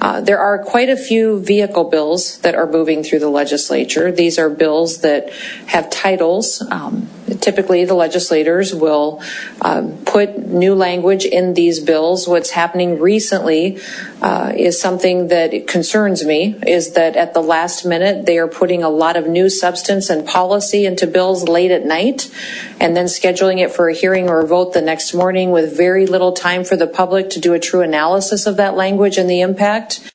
There are quite a few vehicle bills that are moving through the legislature. These are bills that have titles. Typically, the legislators will put new language in these bills. What's happening recently is something that concerns me, is that at the last minute, they are putting a lot of new substance and policy into bills late at night and then scheduling it for a hearing or a vote the next morning with very little time for the public to do a true analysis of that language and the impact.